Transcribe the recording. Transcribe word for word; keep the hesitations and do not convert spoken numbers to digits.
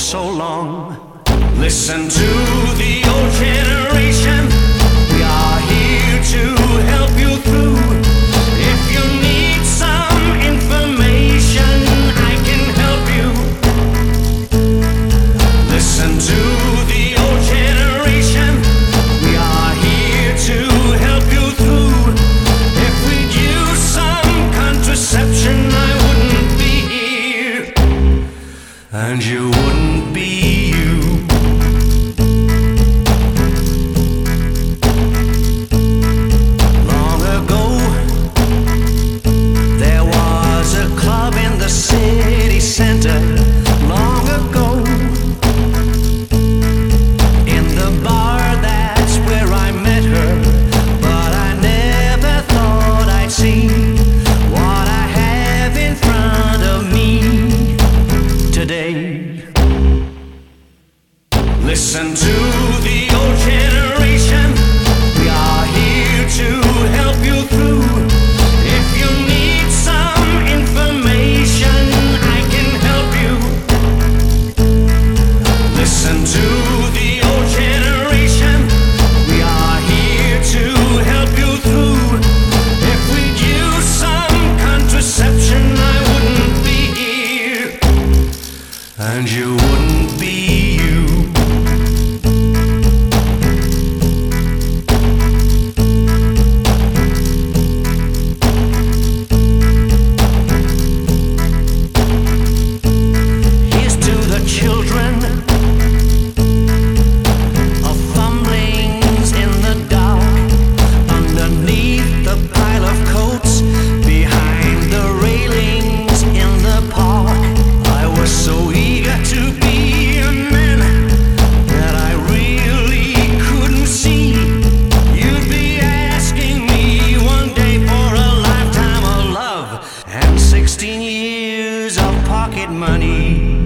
so long. Listen to the old generation. We are here to help you through. If you need some information, I can help you. Listen to the old generation. We are here to help you through. If we'd use some contraception, I wouldn't be here, and you wouldn't be you. Long ago, there was a club in the city center. Long ago, in the bar, that's where I met her. But I never thought I'd see what I have in front of me today. Listen to the old generation. We are here to help you through. If you need some information, I can help you. Listen to the old generation. We are here to help you through. If we'd use some contraception, I wouldn't be here, and you wouldn't be you. Here's to the children of fumblings in the dark, underneath the pile of coats, behind the railings in the park. I was so eager to be a man that I really couldn't see you'd be asking me one day for a lifetime of love and sixteen years of pocket money.